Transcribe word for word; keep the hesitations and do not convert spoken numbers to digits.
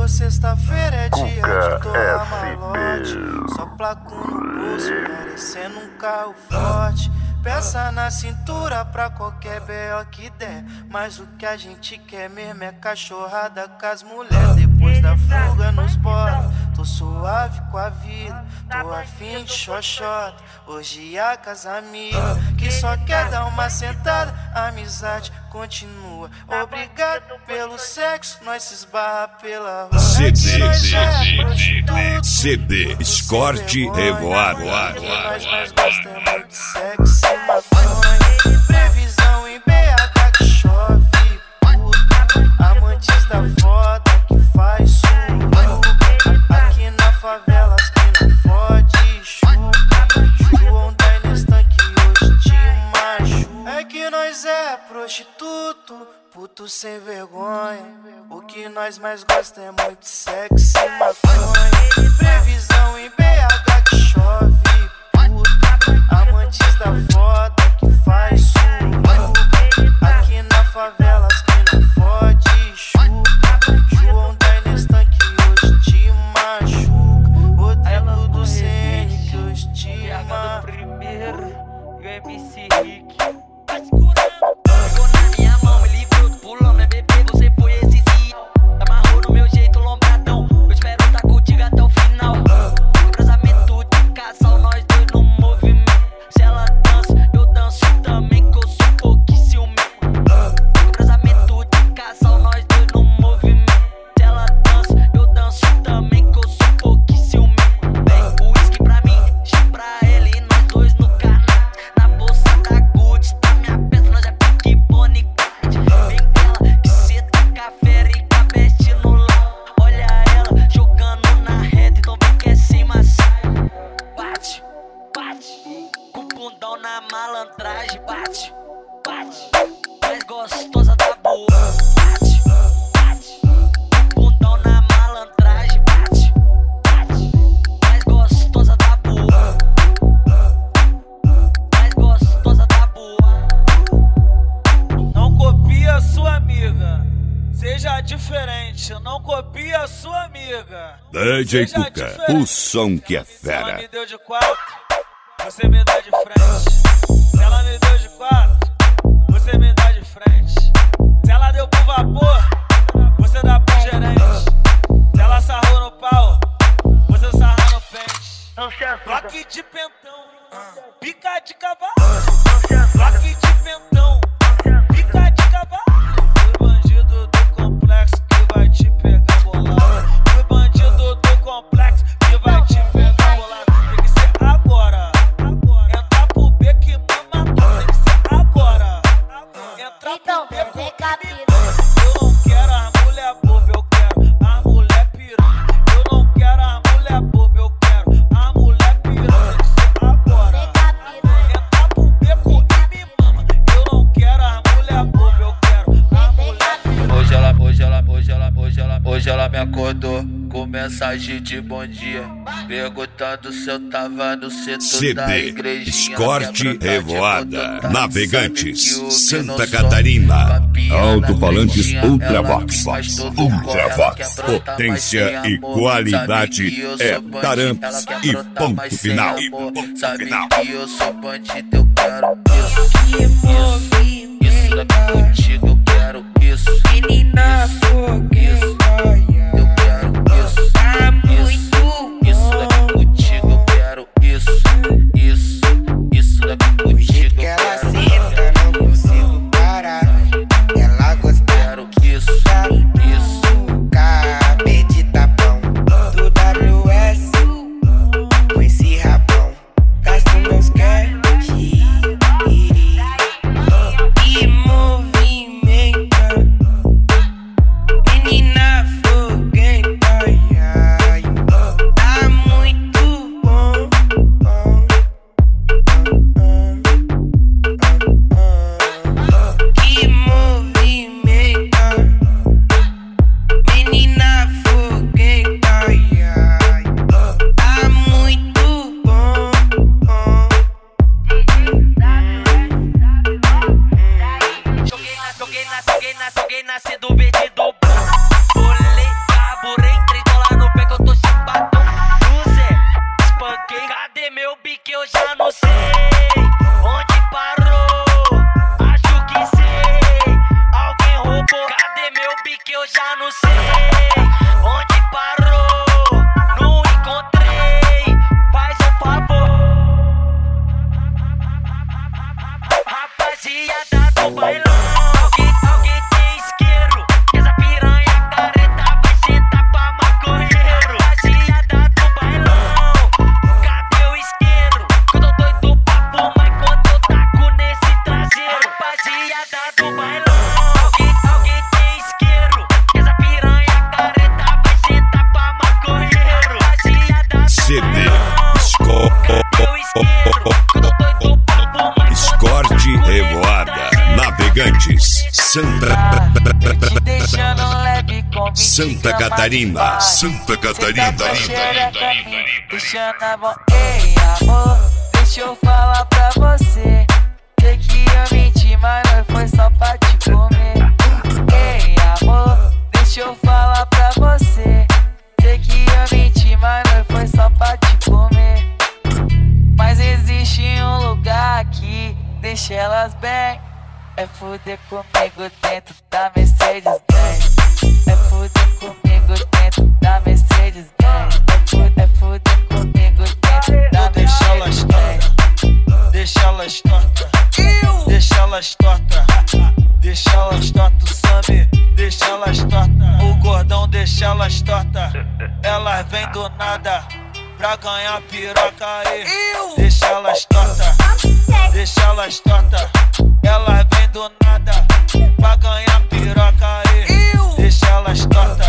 Chegou sexta-feira, é dia de torrar malote. Só placo no bolso, parecendo um carro forte. Peça na cintura pra qualquer B O que der. Mas o que a gente quer mesmo é cachorrada com as mulheres. Depois da fuga nos bota, tô suave com a vida. Tô afim de xoxota, hoje a casa amiga. Que só quer dar uma sentada, a amizade continua. Obrigado pelo sexo, nós se esbarra pela rua. C D, C D, escorte revoado. Nós mais gostamos de sexo e maconha. Previsão em B H que chove, puta. Amantes da foda que faz suco. Aqui na favela as que não fode, chupa. João da Nestan que hoje te machuca. É que nós é prostituto, puto sem vergonha. O que nós mais gostamos é muito sexo e maconha. Previsão em B H que chove, puta. Amantes da foda que faz suco. Aqui na favela as que não fode, chupa. João da Nestan que hoje te machuca. Rodrigo do C N que hoje te machuca. Primeiro, e o M C Rick. Tá segurando. Pegou na minha mão, me livrou, pulou minha bebê, você foi esse sim. Amarrou no meu jeito, lombradão. Eu espero tá contigo até o final. Casamento de casal, nós dois no movimento. Se ela dança, eu danço também, que eu sou um pouquinho ciumento. Casamento de casal, nós dois no movimento. Se ela dança, eu danço também, que eu sou um pouquinho ciumento. Vem o uísque pra mim, chá pra ele e nós dois no canal. Na bolsa da Gucci, tá minha peça, nós é pique Bonnie Clyde. Vem ela, que cê taca fera e cabeste no lá. Olha ela, jogando na rede, então vem que é cima sai. Bate, bate, com o bundão na malandragem. Bate, bate, mais gostosa da boa. Bate, bate, com o bundão na malandragem. Bate, bate, mais gostosa da boa. Mais gostosa da boa. Não copia sua amiga, seja diferente. Não copia sua amiga. D J Seja Cuca, diferente. o som que é Se ela fera. me deu de quatro, você me dá de frente. Se ela me deu de quatro, você me dá de frente. Se ela deu pro vapor, você dá pro gerente. Se ela sarrou no pau, você sarra no pente. Bloque de pentão, pica de cavalo. Bloque de pentão, pica de cavalo. O bandido do complexo que vai te pegar bolado. O bandido do complexo que vai te pegar bolado. Tem que ser agora. Entra pro B que mama tudo. Tem que ser agora. Entra Então, pro B vem com cá, piranha. piranha. Eu não quero as mulher boba, eu quero a mulher piranha. Eu não quero as mulher boba, eu quero a mulher piranha. Tem que ser agora. Vem cá, piranha. Entra pro beco e me mama. Eu não quero as mulher boba, eu quero a Vem mulher cá, piranha. Hoje ela, hoje ela, hoje ela, hoje ela, hoje ela me acordou com mensagem de bom dia, perguntando se eu tava no setor C da D, igrejinha. escorte Quer revoada. brotar de Navegantes, sabe que o Santa menor Catarina. só papinha na Alto-falantes frestinha, Ultravox. ela me faz todo Ultravox. ela quer brotar, Potência mas sem e amor. qualidade Sabe que eu é sou bandido, taramps ela quer e brotar, mas ponto sem final. amor. Ponto Sabe final. que eu sou bandido, eu quero isso, isso, isso daqui contigo, eu quero isso. Menina fogueira, Eu quero isso, tá muito isso, isso daqui contigo, eu quero isso, isso, isso daqui o jeito contigo, que eu ela quero, senta, não consigo parar. Ela gosta quero isso, isso. do cabelo de tapão, do W S com esse rabão. Gasto meus cash e movimenta. eu já não sei onde parou, não encontrei, faz um favor. Rapaziada do bailão, alguém, alguém tem isqueiro, que essa piranha careta vai sentar pra maconheiro. Rapaziada do bailão, cadê o isqueiro? Que eu tô doido pra fumar enquanto eu taco nesse traseiro. Rapaziada do bailão, alguém, alguém tem isqueiro, que essa piranha careta vai sentar pra maconheiro. Rapaziada do C D bailão, cadê o isqueiro? Que eu tô doido pra fumar Escorte Revoada Navegantes Santa Te deixando leve com vinte Santa gramas de Catarina paz. Santa Cê tá Catarina com xereca me deixando a mão. Ei, amor, deixa eu falar pra você. Sei que eu menti, mas não foi só pra te comer. Ei, amor, deixa eu falar pra você. Sei que eu menti, mas não foi só pra te comer. Mas existe um lugar aqui, deixa elas bem. É fuder comigo dentro da Mercedes-Benz. É fuder comigo dentro da Mercedes-Benz. É fuder, é fuder comigo dentro da Deixa elas tortas, deixa elas tortas, deixa elas tortas, deixa elas tortas, o Sammy, deixa elas tortas, o gordão deixa elas tortas, elas vêm do nada pra ganhar piroca aí, deixa elas tortas, deixa elas tortas, elas vêm do nada pra ganhar piroca aí, deixa elas tortas.